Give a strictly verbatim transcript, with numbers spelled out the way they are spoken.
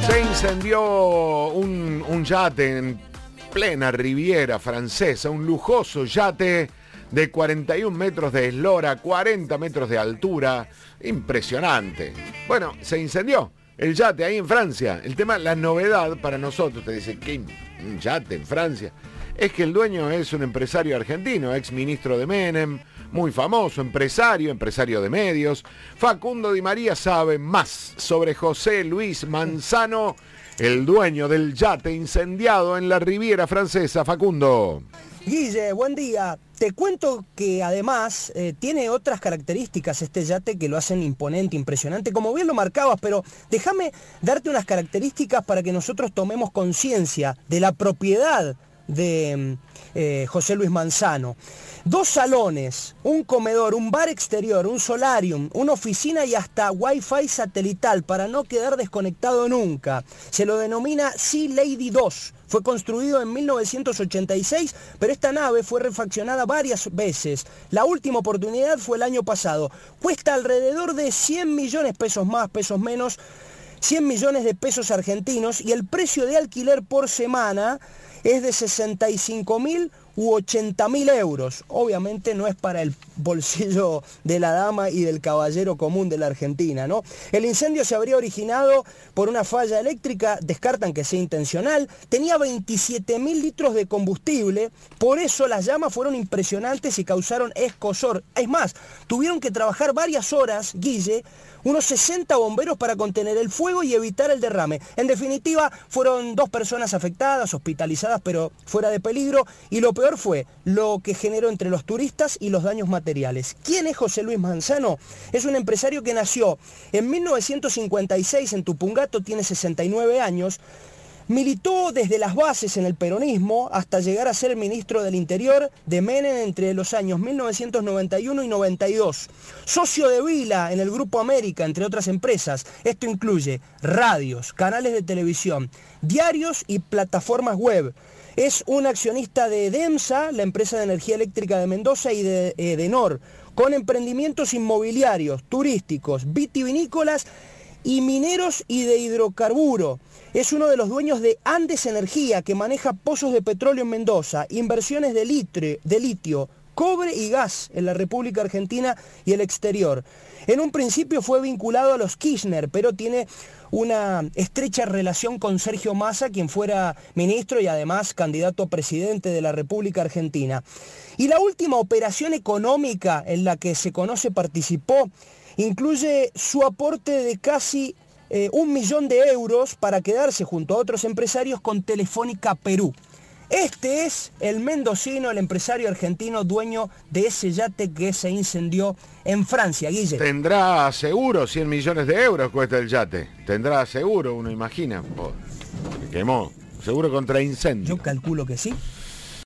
Se incendió un, un yate en plena Riviera Francesa, un lujoso yate de cuarenta y un metros de eslora, cuarenta metros de altura, impresionante. Bueno, se incendió el yate ahí en Francia. El tema, la novedad para nosotros, te dice, ¿qué? ¿Un yate en Francia? Es que el dueño es un empresario argentino, ex ministro de Menem, muy famoso, empresario, empresario de medios. Facundo Di María sabe más sobre José Luis Manzano, el dueño del yate incendiado en la Riviera Francesa. Facundo. Guille, buen día. Te cuento que además eh, tiene otras características este yate que lo hacen imponente, impresionante, como bien lo marcabas, pero déjame darte unas características para que nosotros tomemos conciencia de la propiedad de eh, José Luis Manzano. Dos salones, un comedor, un bar exterior, un solarium, una oficina y hasta wifi satelital para no quedar desconectado nunca. Se lo denomina Sea Lady dos. Fue construido en mil novecientos ochenta y seis, pero esta nave fue refaccionada varias veces. La última oportunidad fue el año pasado. Cuesta alrededor de cien millones de pesos más, pesos menos, cien millones de pesos argentinos, y el precio de alquiler por semana es de sesenta y cinco mil u ochenta mil euros. Obviamente no es para el bolsillo de la dama y del caballero común de la Argentina, ¿no? El incendio se habría originado por una falla eléctrica, descartan que sea intencional. Tenía veintisiete mil litros de combustible, por eso las llamas fueron impresionantes y causaron escozor. Es más, tuvieron que trabajar varias horas, Guille, unos sesenta bomberos para contener el fuego y evitar el derrame. En definitiva, fueron dos personas afectadas, hospitalizadas, pero fuera de peligro, y lo peor fue lo que generó entre los turistas y los daños materiales. ¿Quién es José Luis Manzano? Es un empresario que nació en mil novecientos cincuenta y seis en Tupungato, tiene sesenta y nueve años, militó desde las bases en el peronismo hasta llegar a ser ministro del Interior de Menem entre los años mil novecientos noventa y uno y noventa y dos. Socio de Vila en el Grupo América, entre otras empresas. Esto incluye radios, canales de televisión, diarios y plataformas web. Es un accionista de DEMSA, la empresa de energía eléctrica de Mendoza, y de Edenor, con emprendimientos inmobiliarios, turísticos, vitivinícolas y mineros y de hidrocarburo. Es uno de los dueños de Andes Energía, que maneja pozos de petróleo en Mendoza, inversiones de, litre, de litio, cobre y gas en la República Argentina y el exterior. En un principio fue vinculado a los Kirchner, pero tiene una estrecha relación con Sergio Massa, quien fuera ministro y además candidato a presidente de la República Argentina. Y la última operación económica en la que se conoce participó incluye su aporte de casi eh, un millón de euros para quedarse junto a otros empresarios con Telefónica Perú. Este es el mendocino, el empresario argentino dueñño de ese yate que se incendió en Francia, Guille. Tendrá seguro cien millones de euros cuesta el yate. Tendrá seguro, uno imagina. Oh, se quemó. Seguro contra incendio. Yo calculo que sí.